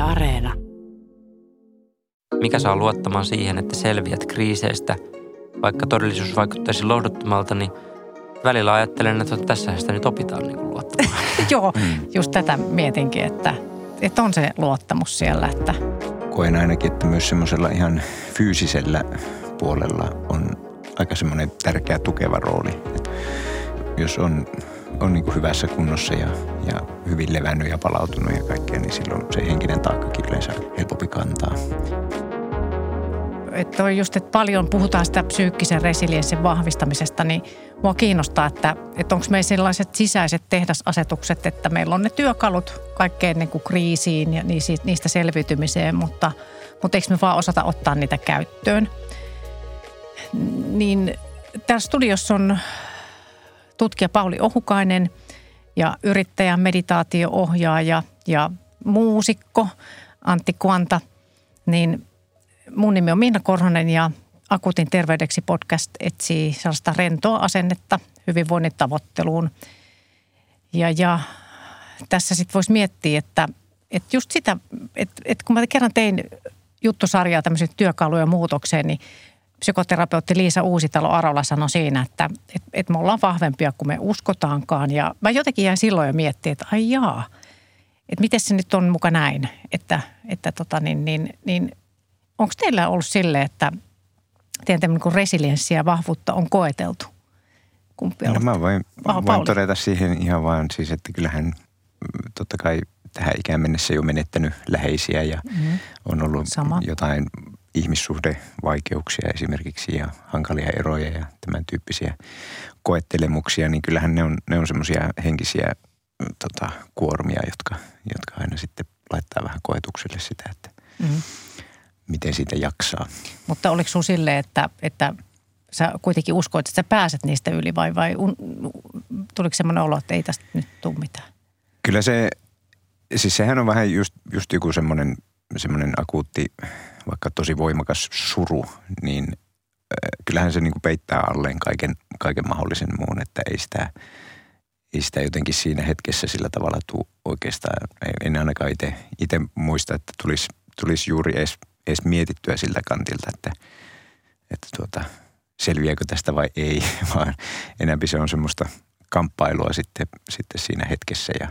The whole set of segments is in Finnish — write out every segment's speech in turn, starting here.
Areena. Mikä saa luottamaan siihen, että selviät kriiseistä, vaikka todellisuus vaikuttaisi lohduttomalta, niin välillä ajattelen, että tässähän sitä nyt opitaan niin kuin luottamaan. Joo, just tätä mietinkin, että on se luottamus siellä. Että koen ainakin, että myös semmoisella ihan fyysisellä puolella on aika semmoinen tärkeä tukeva rooli. Että jos on niin kuin hyvässä kunnossa ja hyvin levännyt ja palautunut ja kaikkea, niin silloin se henkinen taakkakin yleensä helpompi kantaa. Että on just, että paljon puhutaan sitä psyykkisen resilienssin vahvistamisesta, niin mua kiinnostaa, että onko meillä sellaiset sisäiset tehdasasetukset, että meillä on ne työkalut kaikkeen niin kuin kriisiin ja niistä selviytymiseen, mutta eikö me vaan osata ottaa niitä käyttöön. Niin täällä studiossa on tutkija Pauli Ohukainen ja yrittäjä, meditaatio-ohjaaja ja muusikko Antti Quanta, niin mun nimi on Minna Korhonen ja Akuutin terveydeksi podcast etsii sellaista rentoa asennetta hyvinvoinnin tavoitteluun. Ja tässä sitten voisi miettiä, että just sitä, että kun mä kerran tein juttusarjaa tämmöisen työkalujen muutokseen, niin psykoterapeutti Liisa Uusitalo-Arola sanoi siinä, että me ollaan vahvempia kuin me uskotaankaan. Ja mä jotenkin jäin silloin jo miettimään, että ai jaa, että miten se nyt on muka näin, että onko teillä ollut silleen, että teidän tämmöinen resilienssiä ja vahvuutta on koeteltu? Kumpi no mä voin todeta siihen ihan vaan siis, että kyllähän totta kai tähän ikään mennessä jo menettänyt läheisiä ja on ollut jotain ihmissuhdevaikeuksia esimerkiksi ja hankalia eroja ja tämän tyyppisiä koettelemuksia, niin kyllähän ne on semmoisia henkisiä kuormia, jotka aina sitten laittaa vähän koetukselle sitä, että miten siitä jaksaa. Mutta oliko sun silleen, että sä kuitenkin uskoit, että sä pääset niistä yli vai tuliko semmoinen olo, että ei tästä nyt tule mitään? Kyllä siis sehän on vähän just joku semmoinen akuutti, vaikka tosi voimakas suru, niin kyllähän se niin kuin peittää alleen kaiken mahdollisen muun, että ei sitä jotenkin siinä hetkessä sillä tavalla tule oikeastaan. En ainakaan itse muista, että tulisi juuri edes mietittyä siltä kantilta, että selviääkö tästä vai ei, vaan enemmän se on semmoista kamppailua sitten siinä hetkessä ja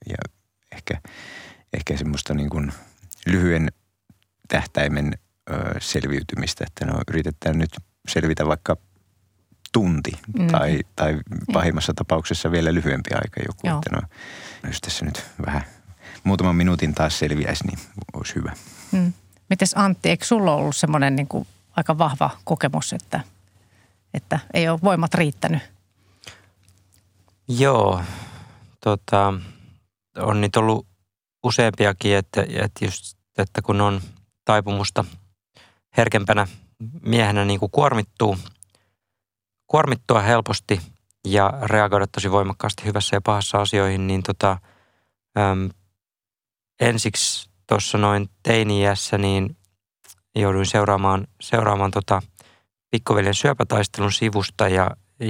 ehkä semmoista niin kuin lyhyen tähtäimen selviytymistä, että yritetään nyt selvitä vaikka tunti tai pahimmassa tapauksessa vielä lyhyempi aika joku, että jos tässä nyt vähän muutaman minuutin taas selviäisi, niin olisi hyvä. Mites Antti, eikö sulla ollut semmoinen niin kuin aika vahva kokemus, että ei ole voimat riittänyt? Joo, on niitä ollut useampiakin, että kun on taipumusta herkempänä miehenä niin kuin kuormittua helposti ja reagoida tosi voimakkaasti hyvässä ja pahassa asioihin, niin ensiksi tuossa noin teini-iässä niin jouduin seuraamaan pikkuveljen syöpätaistelun sivusta ja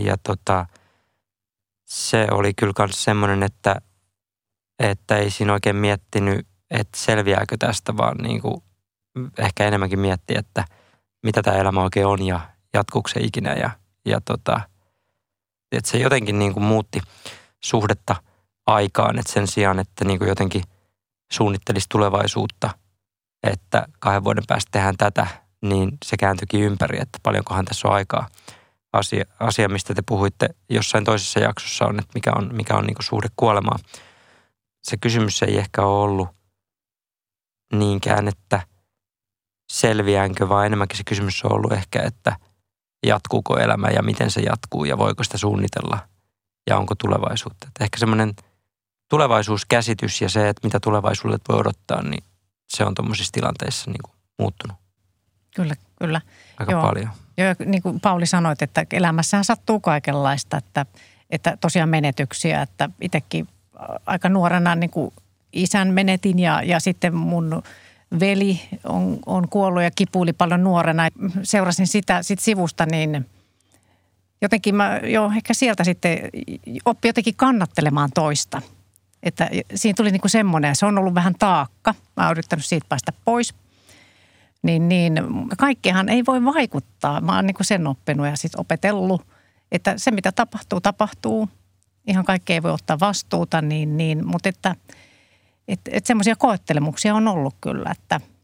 se oli kyllä myös semmoinen, että ei siinä oikein miettinyt, että selviääkö tästä, vaan niin kuin ehkä enemmänkin miettiä, että mitä tämä elämä oikein on ja jatkuuko se ikinä ja että se jotenkin niin kuin muutti suhdetta aikaan, että sen sijaan, että niin kuin jotenkin suunnittelisi tulevaisuutta, että 2 vuoden päästä tehdään tätä, niin se kääntyikin ympäri, että paljonkohan tässä on aikaa. Asia, mistä te puhuitte jossain toisessa jaksossa on, että mikä on niin kuin suhde kuolemaan. Se kysymys ei ehkä ole ollut niinkään, että selviäänkö, vaan enemmänkin se kysymys on ollut ehkä, että jatkuuko elämä ja miten se jatkuu ja voiko sitä suunnitella ja onko tulevaisuutta. Että ehkä semmoinen tulevaisuuskäsitys ja se, että mitä tulevaisuudet voi odottaa, niin se on tuommoisissa tilanteissa niin kuin muuttunut. Kyllä. Aika paljon. Joo, niin kuin Pauli sanoit, että elämässähän sattuu kaikenlaista, että tosiaan menetyksiä, että itsekin aika nuorena niin kuin isän menetin ja sitten mun veli on kuollut ja kipuili paljon nuorena. Seurasin sitä sivusta, niin jotenkin mä ehkä sieltä sitten oppi jotenkin kannattelemaan toista. Että siinä tuli niin kuin semmoinen, se on ollut vähän taakka. Mä oon yrittänyt siitä päästä pois. Niin kaikkeahan ei voi vaikuttaa. Mä oon niin kuin sen oppinut ja sitten opetellut, että se mitä tapahtuu. Ihan kaikkea ei voi ottaa vastuuta, mutta että semmoisia koettelemuksia on ollut kyllä,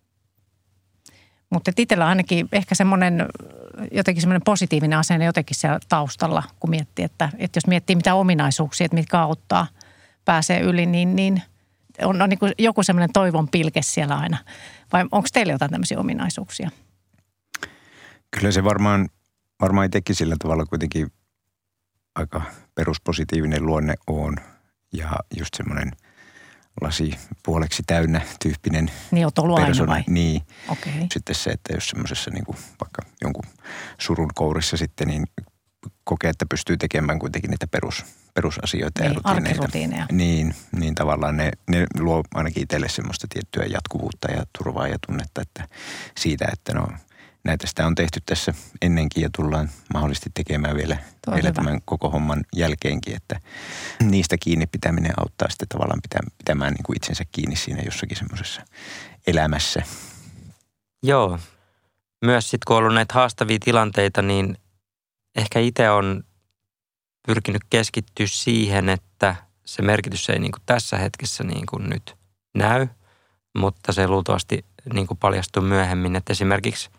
mutta itsellä ainakin ehkä jotenkin semmoinen positiivinen asenne jotenkin siellä taustalla, kun miettii, että jos miettii mitä ominaisuuksia, että mitkä auttaa, pääsee yli, niin on niin kuin joku semmoinen toivon pilke siellä aina. Vai onko teillä jotain tämmöisiä ominaisuuksia? Kyllä se varmaan itsekin sillä tavalla kuitenkin aika peruspositiivinen luonne on ja just semmoinen lasi puoleksi täynnä tyyppinen niin, oot ollut persona. Aina vai? Niin. Okay. Sitten se, että jos semmoisessa niin kuin vaikka jonkun surun kourissa sitten, niin kokee, että pystyy tekemään kuitenkin niitä perusasioita niin, ja rutiineita. Arkirutiineja. Niin tavallaan ne luo ainakin itselle semmoista tiettyä jatkuvuutta ja turvaa ja tunnetta, että siitä, että näitä sitä on tehty tässä ennenkin ja tullaan mahdollisesti tekemään vielä tämän koko homman jälkeenkin, että niistä kiinni pitäminen auttaa sitten tavallaan pitämään niin kuin itsensä kiinni siinä jossakin semmoisessa elämässä. Joo. Myös sitten kun on ollut näitä haastavia tilanteita, niin ehkä itse on pyrkinyt keskittyä siihen, että se merkitys ei niin kuin tässä hetkessä niin kuin nyt näy, mutta se luultavasti niin kuin paljastuu myöhemmin, että esimerkiksi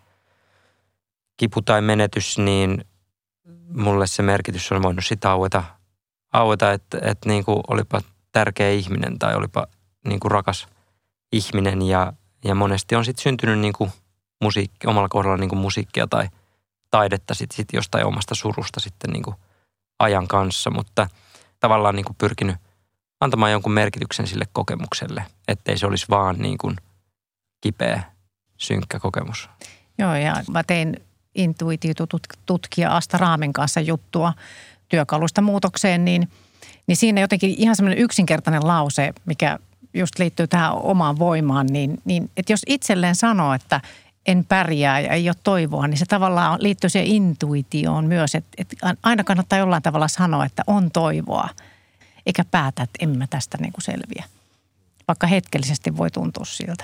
kipu tai menetys, niin mulle se merkitys on voinut sitä aueta että niin kuin olipa tärkeä ihminen tai olipa niin kuin rakas ihminen ja monesti on sitten syntynyt niin kuin omalla kohdalla niin kuin musiikkia tai taidetta sit jostain omasta surusta sitten niin kuin ajan kanssa, mutta tavallaan niin kuin pyrkinyt antamaan jonkun merkityksen sille kokemukselle, ettei se olisi vaan niin kuin kipeä, synkkä kokemus. Joo, ja mä tein intuitiotutkija Asta Raamen kanssa juttua työkaluista muutokseen, niin siinä jotenkin ihan semmoinen yksinkertainen lause, mikä just liittyy tähän omaan voimaan, niin että jos itselleen sanoo, että en pärjää ja ei ole toivoa, niin se tavallaan liittyy siihen intuitioon myös, että aina kannattaa jollain tavalla sanoa, että on toivoa, eikä päätä, että en mä tästä niin kuin selviä, vaikka hetkellisesti voi tuntua siltä.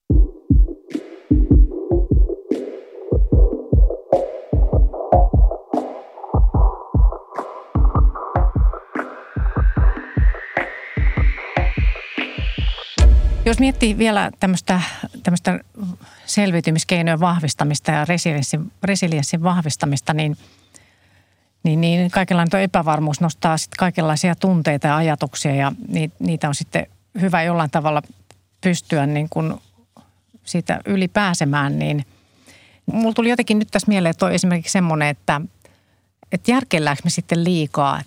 Jos miettii vielä tämmöistä selviytymiskeinojen vahvistamista ja resilienssin vahvistamista, niin kaikenlainen epävarmuus nostaa sitten kaikenlaisia tunteita ja ajatuksia ja niitä on sitten hyvä jollain tavalla pystyä niin kuin siitä yli pääsemään. Niin mulla tuli jotenkin nyt tässä mieleen toi esimerkiksi semmoinen, että järkeilläänkö me sitten liikaa,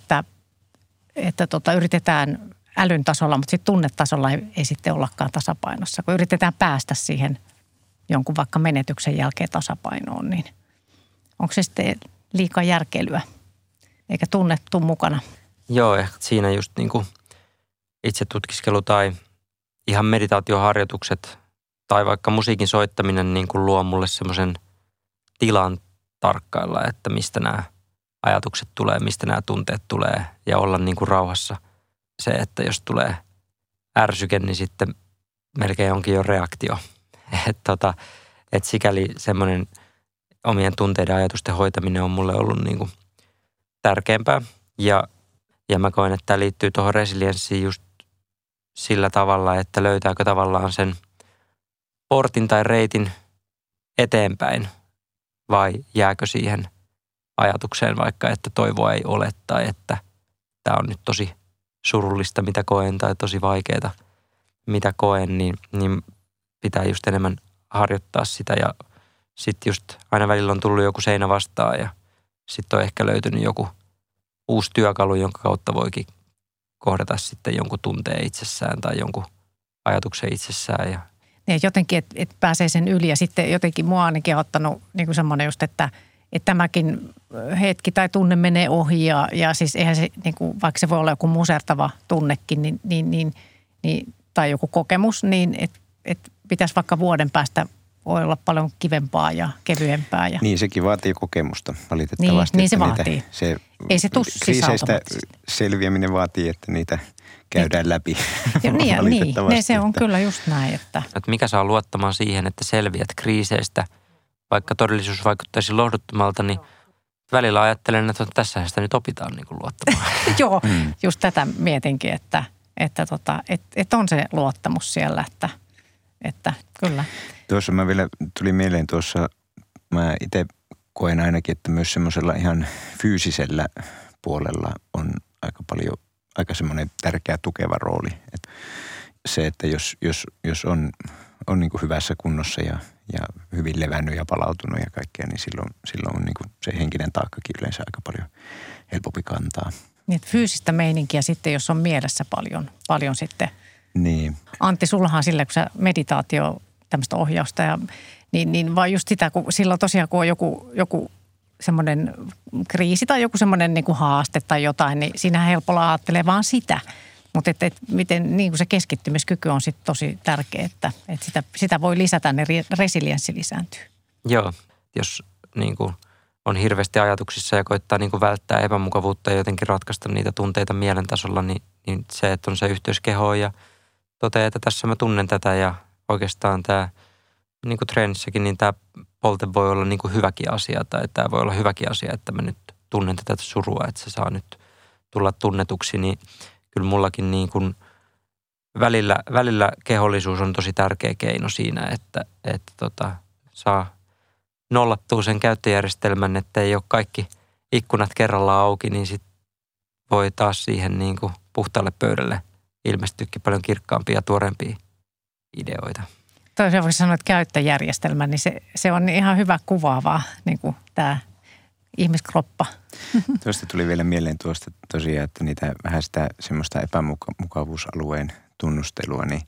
että yritetään älyn tasolla, mutta sitten tunnetasolla ei sitten ollakaan tasapainossa. Kun yritetään päästä siihen jonkun vaikka menetyksen jälkeen tasapainoon, niin onko se sitten liikaa järkeilyä, eikä tunnettu mukana? Joo, ehkä siinä just niin kuin itse tutkiskelu tai ihan meditaatioharjoitukset tai vaikka musiikin soittaminen niin kuin luo mulle semmoisen tilan tarkkailla, että mistä nämä ajatukset tulee, mistä nämä tunteet tulee ja olla niin kuin rauhassa. Se, että jos tulee ärsyke, niin sitten melkein onkin jo reaktio. Että sikäli semmoinen omien tunteiden ja ajatusten hoitaminen on mulle ollut niin kuin tärkeämpää. Ja mä koen, että tämä liittyy tuohon resilienssiin just sillä tavalla, että löytääkö tavallaan sen portin tai reitin eteenpäin vai jääkö siihen ajatukseen vaikka, että toivoa ei ole tai että tämä on nyt tosi surullista, mitä koen, tai tosi vaikeaa, mitä koen, niin pitää just enemmän harjoittaa sitä. Ja sitten just aina välillä on tullut joku seinä vastaan ja sitten on ehkä löytynyt joku uusi työkalu, jonka kautta voikin kohdata sitten jonkun tunteen itsessään tai jonkun ajatuksen itsessään. Ja jotenkin, että pääsee sen yli ja sitten jotenkin mua ainakin on ottanut niin kuin semmoinen just, että tämäkin hetki tai tunne menee ohi ja siis eihän se, niin kuin, vaikka se voi olla joku musertava tunnekin tai joku kokemus, niin että pitäisi vaikka vuoden päästä voi olla paljon kivempaa ja kevyempää. Niin, sekin vaatii kokemusta valitettavasti. Niin se vaatii. Ei se tussi kriiseistä selviäminen vaatii, että niitä käydään läpi. Ja niin, se on kyllä just näin, että mikä saa luottamaan siihen, että selviät kriiseistä, vaikka todellisuus vaikuttaisi lohduttomalta, niin välillä ajattelen, että tässähän sitä nyt opitaan niin kuin luottamaan. Joo, just tätä mietinkin, että on se luottamus siellä, että kyllä. Tuossa tuli mieleen mä itse koen ainakin, että myös semmoisella ihan fyysisellä puolella on aika semmoinen tärkeä tukeva rooli. Että se, että jos on niin kuin hyvässä kunnossa ja hyvin levännyt ja palautunut ja kaikkea, niin silloin on niin kuin se henkinen taakkakin yleensä aika paljon helpompi kantaa. Niin, fyysistä meininkiä sitten, jos on mielessä paljon sitten. Niin. Antti, sullahan sillä, kun sä meditaatio, tämmöistä ohjausta, niin vaan just sitä, kun silloin tosiaan, kun on joku semmoinen kriisi tai joku semmoinen niin kuin haaste tai jotain, niin siinä helpolla ajattelee vaan sitä. Mutta miten niin kuin se keskittymiskyky on sitten tosi tärkeä, että sitä voi lisätä, ne resilienssi lisääntyy. Joo, jos niin kuin on hirveästi ajatuksissa ja koittaa niin kuin välttää epämukavuutta ja jotenkin ratkaista niitä tunteita mielen tasolla, niin se, että on se yhteys kehoon ja toteaa, että tässä mä tunnen tätä ja oikeastaan tämä, niin kuin treenissäkin, niin tämä polte voi olla niin kuin hyväkin asia tai tämä voi olla hyväkin asia, että mä nyt tunnen tätä surua, että se saa nyt tulla tunnetuksi, niin kyllä mullakin niin kuin välillä kehollisuus on tosi tärkeä keino siinä, että saa nollattua sen käyttöjärjestelmän, että ei ole kaikki ikkunat kerrallaan auki, niin sit voi taas siihen niin kuin puhtaalle pöydälle ilmestyäkin paljon kirkkaampia ja tuorempia ideoita. Toisaalta voisi sanoa, että käyttöjärjestelmä, niin se on ihan hyvä kuvaavaa, niin kuin tämä ihmiskroppa. Tuosta tuli vielä mieleen tuosta tosiaan, että niitä vähän sitä semmoista epämukavuusalueen tunnustelua, niin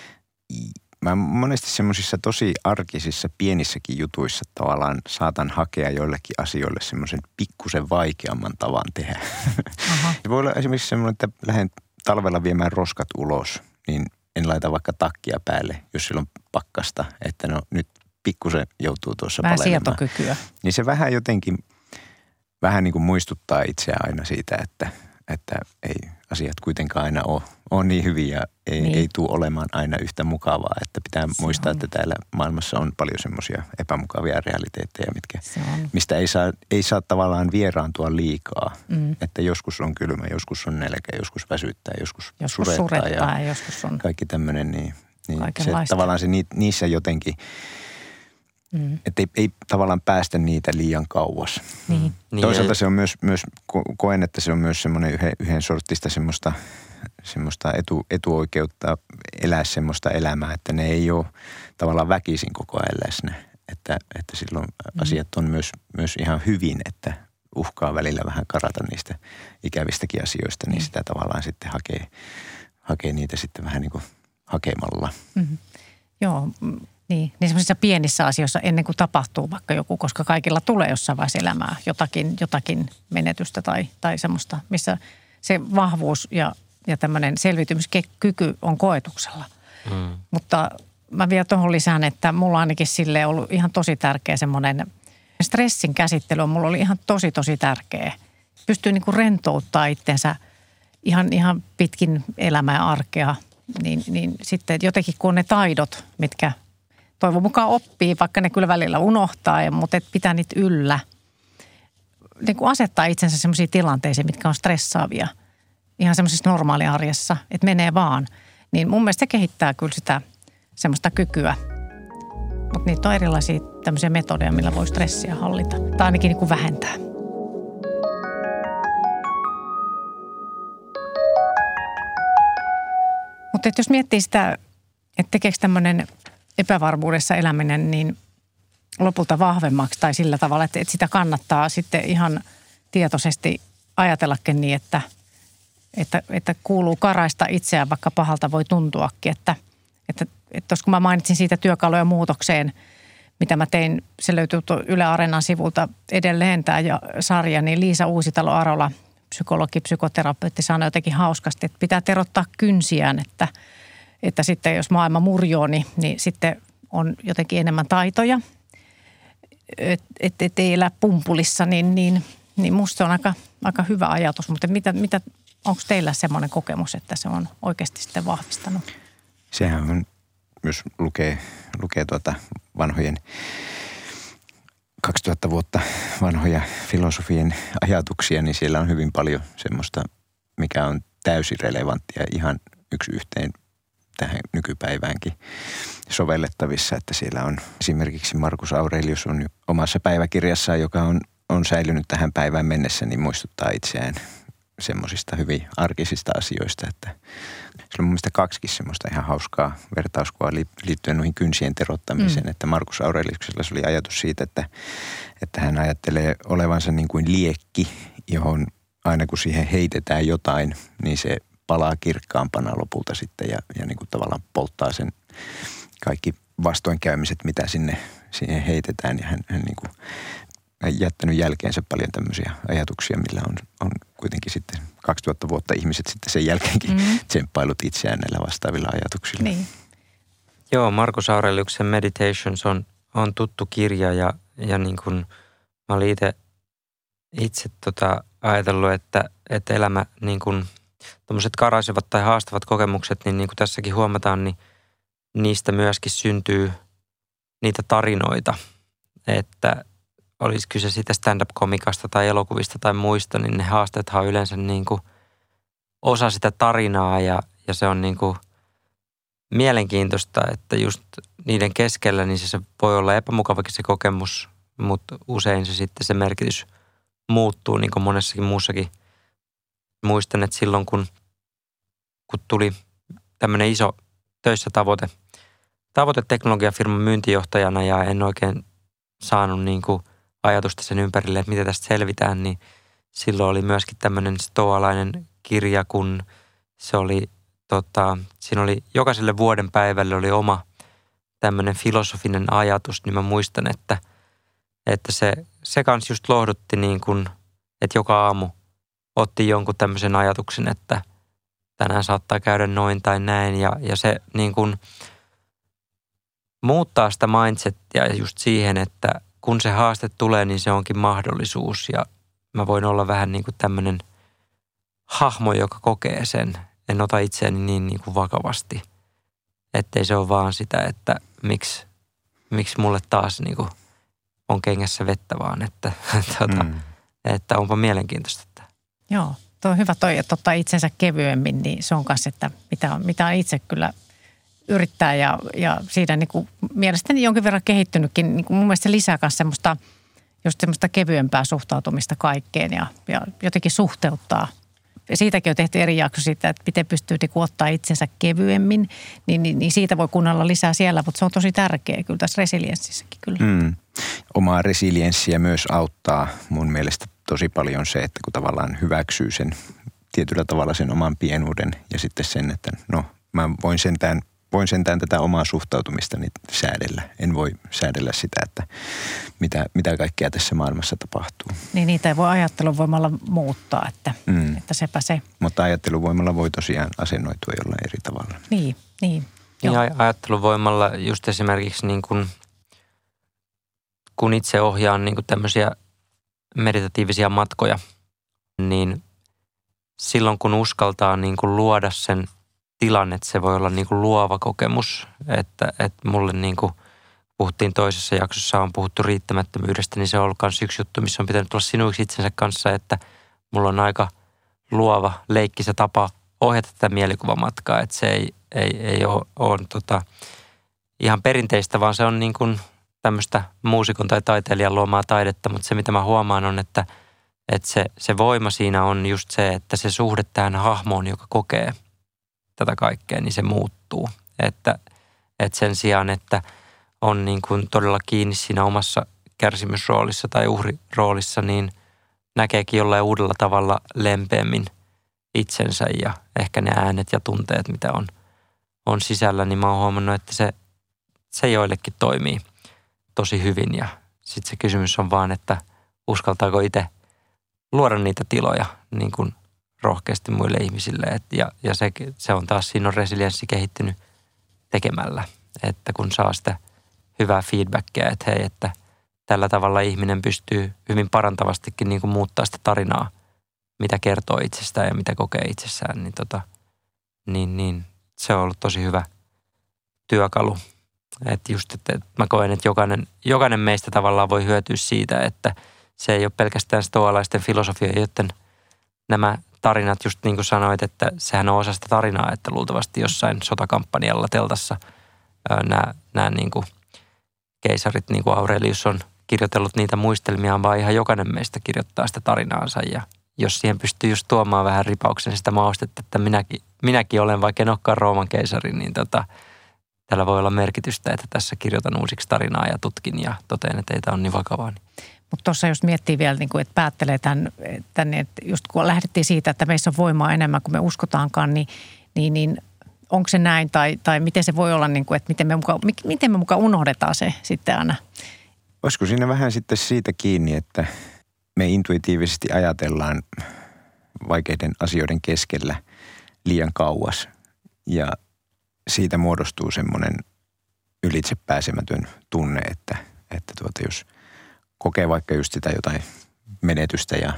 mä monesti semmoisissa tosi arkisissa pienissäkin jutuissa tavallaan saatan hakea joillekin asioille semmoisen pikkusen vaikeamman tavan tehdä. Voi olla esimerkiksi semmoinen, että lähden talvella viemään roskat ulos, niin en laita vaikka takkia päälle, jos sillä on pakkasta, että no nyt pikkusen joutuu tuossa palelemaan. Vähän sietokykyä. Niin se vähän jotenkin, vähän niin kuin muistuttaa itseä aina siitä, että ei asiat kuitenkaan aina ole niin hyviä ja ei tule olemaan aina yhtä mukavaa. Että pitää muistaa, että täällä maailmassa on paljon semmoisia epämukavia realiteetteja, mistä ei saa tavallaan vieraantua liikaa. Että joskus on kylmä, joskus on nälkä, joskus väsyttää, joskus surettaa ja joskus on kaikki tämmöinen. Niin se, tavallaan se niissä jotenkin, että ei tavallaan päästä niitä liian kauas. Niin. Toisaalta se on myös koen, että se on myös semmoinen yhden sortista semmoista etuoikeutta elää semmoista elämää, että ne ei ole tavallaan väkisin koko ajan läsnä. Että silloin asiat on myös ihan hyvin, että uhkaa välillä vähän karata niistä ikävistäkin asioista, niin sitä tavallaan sitten hakee niitä sitten vähän niin kuin hakemalla. Joo. Niin semmoisissa pienissä asioissa ennen kuin tapahtuu vaikka joku, koska kaikilla tulee jossain vaiheessa elämää jotakin menetystä tai semmoista, missä se vahvuus ja tämmöinen selviytymiskyky on koetuksella. Mutta mä vielä tuohon lisään, että mulla ainakin sille ollut ihan tosi tärkeä semmoinen stressin käsittely on mulla oli ihan tosi tärkeä. Pystyy niin kuin rentouttaa itsensä ihan pitkin elämää ja arkea, niin sitten jotenkin kun on ne taidot, mitkä toivon mukaan oppii, vaikka ne kyllä välillä unohtaa, mutta pitää niitä yllä. Niin kuin asettaa itsensä semmoisiin tilanteisiin, mitkä on stressaavia. Ihan semmoisessa normaaliarjessa, että menee vaan. Niin mun mielestä se kehittää kyllä sitä semmoista kykyä. Mutta niitä on erilaisia tämmöisiä metodeja, millä voi stressiä hallita. Tai ainakin niin kuin vähentää. Mutta jos miettii sitä, että tekeekö tämmöinen epävarmuudessa eläminen niin lopulta vahvemmaksi tai sillä tavalla, että sitä kannattaa sitten ihan tietoisesti ajatellakin niin, että kuuluu karaista itseään, vaikka pahalta voi tuntuakin. Että kun mä mainitsin siitä työkaluja muutokseen, mitä mä tein, se löytyy Yle Areenan sivulta edelleen tämä sarja, niin Liisa Uusitalo-Arola, psykologi, psykoterapeutti, sanoi jotenkin hauskasti, että pitää terottaa kynsiään, että sitten jos maailma murjoo, niin sitten on jotenkin enemmän taitoja, että ei elä pumpulissa, niin musta se on aika hyvä ajatus. Mutta mitä onko teillä semmoinen kokemus, että se on oikeasti sitten vahvistanut? Sehän on, jos lukee vanhojen 2000 vuotta vanhoja filosofien ajatuksia, niin siellä on hyvin paljon semmoista, mikä on täysin relevanttia ihan yksi yhteen tähän nykypäiväänkin sovellettavissa, että siellä on esimerkiksi Marcus Aurelius on omassa päiväkirjassaan, joka on säilynyt tähän päivään mennessä, niin muistuttaa itseään semmoisista hyvin arkisista asioista, että se on mun mielestä kaksikin semmoista ihan hauskaa vertauskuvaa liittyen noihin kynsien terottamiseen, että Marcus Aureliuksella oli ajatus siitä, että hän ajattelee olevansa niin kuin liekki, johon aina kun siihen heitetään jotain, niin se palaa kirkkaampana lopulta sitten ja niin kuin tavallaan polttaa sen kaikki vastoinkäymiset, mitä siihen heitetään. Ja hän niin kuin jättänyt jälkeensä paljon tämmöisiä ajatuksia, millä on kuitenkin sitten 2000 vuotta ihmiset sitten sen jälkeenkin tsemppailut itseään näillä vastaavilla ajatuksilla. Niin. Joo, Marcus Aureliuksen Meditations on tuttu kirja ja niin kuin mä olin itse ajatellut, että elämä niin kuin tommoset karaisevat tai haastavat kokemukset, niin kuin tässäkin huomataan, niin niistä myöskin syntyy niitä tarinoita, että olisi kyse siitä stand-up-komikasta tai elokuvista tai muista, niin ne haasteethan on yleensä niin kuin osa sitä tarinaa ja se on niin kuin mielenkiintoista, että just niiden keskellä niin se voi olla epämukavakin se kokemus, mutta usein se sitten se merkitys muuttuu niin kuin monessakin muussakin. Muistan, että silloin kun tuli tämmöinen iso töissä tavoite teknologiafirman myyntijohtajana ja en oikein saanut niin kuin ajatusta sen ympärille, että miten tästä selvitään, niin silloin oli myöskin tämmöinen stoalainen kirja, kun se oli, siinä oli jokaiselle vuoden päivälle oli oma tämmöinen filosofinen ajatus, niin mä muistan, että se kans just lohdutti niin kuin, että joka aamu otti jonkun tämmöisen ajatuksen, että tänään saattaa käydä noin tai näin ja se niin kuin muuttaa sitä mindsettiä just siihen, että kun se haaste tulee, niin se onkin mahdollisuus ja mä voin olla vähän niin kuin tämmöinen hahmo, joka kokee sen. En ota itseäni niin kuin vakavasti, ettei se ole vaan sitä, että miksi mulle taas niin kuin on kengässä vettä vaan, että onpa mielenkiintoista. Joo, tuo on hyvä että ottaa itsensä kevyemmin, niin se on kanssa, että mitä on itse kyllä yrittää ja siinä niin kuin mielestäni jonkin verran kehittynytkin. Niin kuin mun mielestä se lisää myös semmoista kevyempää suhtautumista kaikkeen ja jotenkin suhteuttaa. Ja siitäkin on tehty eri jakso siitä, että miten pystyy niin kuin ottaa itsensä kevyemmin, niin siitä voi kuunnella lisää siellä, mutta se on tosi tärkeä kyllä tässä resilienssissäkin kyllä. Omaa resilienssiä myös auttaa mun mielestä tosi paljon se, että kun tavallaan hyväksyy sen tietyllä tavalla sen oman pienuuden ja sitten sen, että no mä voin sentään tätä omaa suhtautumistani säädellä. En voi säädellä sitä, että mitä kaikkea tässä maailmassa tapahtuu. Niin niitä ei voi ajatteluvoimalla muuttaa, että sepä se. Mutta ajatteluvoimalla voi tosiaan asennoitua jollain eri tavalla. Niin. Ja ajatteluvoimalla just esimerkiksi niin kun itse ohjaan niin kuin tämmöisiä meditatiivisia matkoja, niin silloin kun uskaltaa niin kuin luoda sen tilan, että se voi olla niin kuin luova kokemus, että mulle niin kuin puhuttiin toisessa jaksossa, on puhuttu riittämättömyydestä, niin se on ollut myös yksi juttu, missä on pitänyt olla sinuiksi itsensä kanssa, että mulla on aika luova, leikkisä tapa ohjata tätä mielikuvamatkaa, että se ei ole ihan perinteistä, vaan se on niin kuin tämmöistä muusikon tai taiteilijan luomaa taidetta, mutta se mitä mä huomaan on, että se voima siinä on just se, että se suhde tähän hahmoon, joka kokee tätä kaikkea, niin se muuttuu. Että sen sijaan, että on niin kuin todella kiinni siinä omassa kärsimysroolissa tai uhriroolissa, niin näkeekin jollain uudella tavalla lempeämmin itsensä ja ehkä ne äänet ja tunteet, mitä on sisällä, niin mä oon huomannut, että se joillekin toimii tosi hyvin ja sitten se kysymys on vaan, että uskaltaako itse luoda niitä tiloja niin kuin rohkeasti muille ihmisille. Ja se on taas, siinä on resilienssi kehittynyt tekemällä, että kun saa sitä hyvää feedbackia, että hei, että tällä tavalla ihminen pystyy hyvin parantavastikin niin kuin muuttaa sitä tarinaa mitä kertoo itsestään ja mitä kokee itsessään, niin se on ollut tosi hyvä työkalu. Että just, että mä koen, että jokainen meistä tavallaan voi hyötyä siitä, että se ei ole pelkästään stoalaisten filosofia, joten nämä tarinat, just niin kuin sanoit, että sehän on osa sitä tarinaa, että luultavasti jossain sotakampanjalla teltassa nämä niin kuin keisarit, niin kuin Aurelius on kirjoitellut niitä muistelmiaan, vaan ihan jokainen meistä kirjoittaa sitä tarinaansa. Ja jos siihen pystyy just tuomaan vähän ripauksen sitä maustetta, että minäkin olen, vaikka en olekaan Rooman keisari, niin tällä voi olla merkitystä, että tässä kirjoitan uusiksi tarinaa ja tutkin ja totean, että ei tämä ole niin vakavaa. Mutta tuossa jos miettii vielä, niin kuin, että päättelee tänne, että just kun lähdettiin siitä, että meissä on voimaa enemmän kuin me uskotaankaan, niin onko se näin tai miten se voi olla, niin kuin, että miten me mukaan unohdetaan se sitten aina? Olisiko siinä vähän sitten siitä kiinni, että me intuitiivisesti ajatellaan vaikeiden asioiden keskellä liian kauas ja siitä muodostuu semmoinen ylitsepääsemätön tunne, että jos kokee vaikka just sitä jotain menetystä ja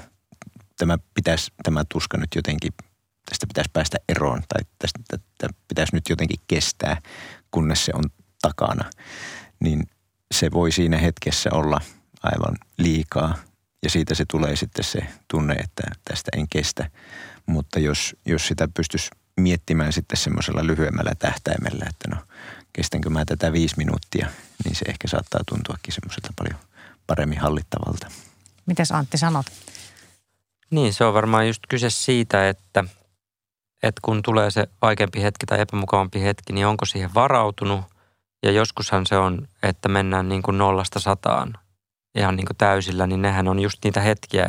tämä tuska nyt jotenkin, tästä pitäisi päästä eroon tai tästä pitäisi nyt jotenkin kestää, kunnes se on takana, niin se voi siinä hetkessä olla aivan liikaa ja siitä se tulee sitten se tunne, että tästä en kestä. Mutta jos sitä pystyisi miettimään sitten semmoisella lyhyemmällä tähtäimellä, että no kestänkö mä tätä 5 minuuttia, niin se ehkä saattaa tuntuakin semmoiselta paljon paremmin hallittavalta. Mites Antti sanot? Niin, se on varmaan just kyse siitä, että kun tulee se vaikeampi hetki tai epämukavampi hetki, niin onko siihen varautunut? Ja joskushan se on, että mennään niin kuin 0–100 ihan niin kuin täysillä, niin nehän on just niitä hetkiä,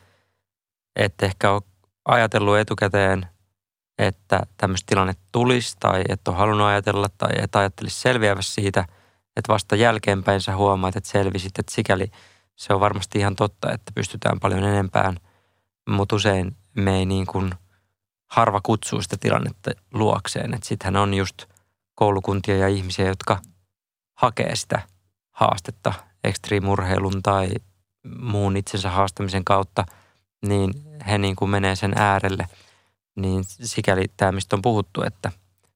että ehkä on ajatellut etukäteen, että tämmöistä tilanne tulisi tai et ole halunnut ajatella tai et ajattelisi selviävä siitä, että vasta jälkeenpäin sä huomaat, että selvisit, että sikäli se on varmasti ihan totta, että pystytään paljon enempään, mutta usein me ei niin kuin harva kutsuu sitä tilannetta luokseen, että sittenhän on just koulukuntia ja ihmisiä, jotka hakee sitä haastetta ekstriimurheilun tai muun itsensä haastamisen kautta, niin he niin kuin menee sen äärelle. Niin sikäli tämä, mistä on puhuttu, että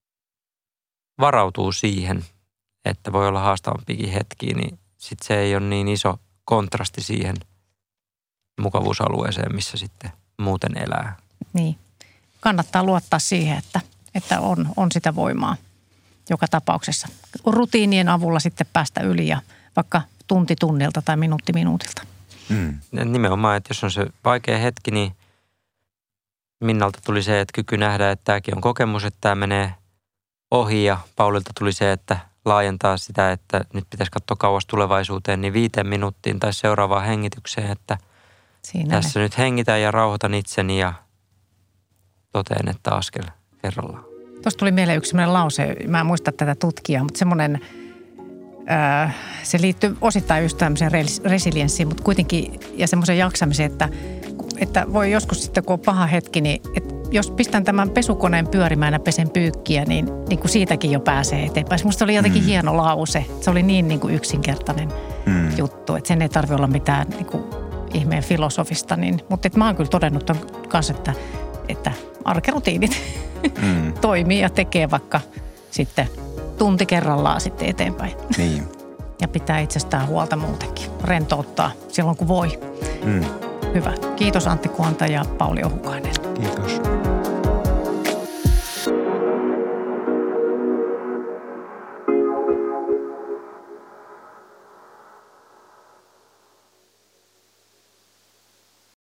varautuu siihen, että voi olla haastavampikin hetki, niin sitten se ei ole niin iso kontrasti siihen mukavuusalueeseen, missä sitten muuten elää. Niin, kannattaa luottaa siihen, että on sitä voimaa joka tapauksessa. Rutiinien avulla sitten päästä yli ja vaikka tunti tunnilta tai minuutti minuutilta. Nimenomaan, että jos on se vaikea hetki, niin Minnalta tuli se, että kyky nähdä, että tämäkin on kokemus, että tämä menee ohi ja Paulilta tuli se, että laajentaa sitä, että nyt pitäisi katsoa kauas tulevaisuuteen, niin 5 minuuttiin tai seuraavaan hengitykseen, että siinä tässä nyt hengitän ja rauhoitan itseni ja totean, että askel kerrallaan. Tuosta tuli mieleen yksi sellainen lause, mä en muista tätä tutkijaa, mutta semmoinen, se liittyy osittain just tämmöiseen resilienssiin, mutta kuitenkin ja semmoiseen jaksamiseen, että voi joskus sitten, kun on paha hetki, niin että jos pistän tämän pesukoneen pyörimään ja pesen pyykkiä, niin kuin siitäkin jo pääsee eteenpäin. Musta oli jotenkin hieno lause. Se oli niin kuin yksinkertainen juttu, että sen ei tarvitse olla mitään niin kuin ihmeen filosofista. Mutta että mä oon kyllä todennut ton kanssa, että arkerutiinit toimii ja tekee vaikka sitten tunti kerrallaan sitten eteenpäin. Niin. Ja pitää itsestään huolta muutenkin. Rentouttaa silloin, kun voi. Hyvä. Kiitos Antti Kuonta ja Pauli Ohukainen. Kiitos.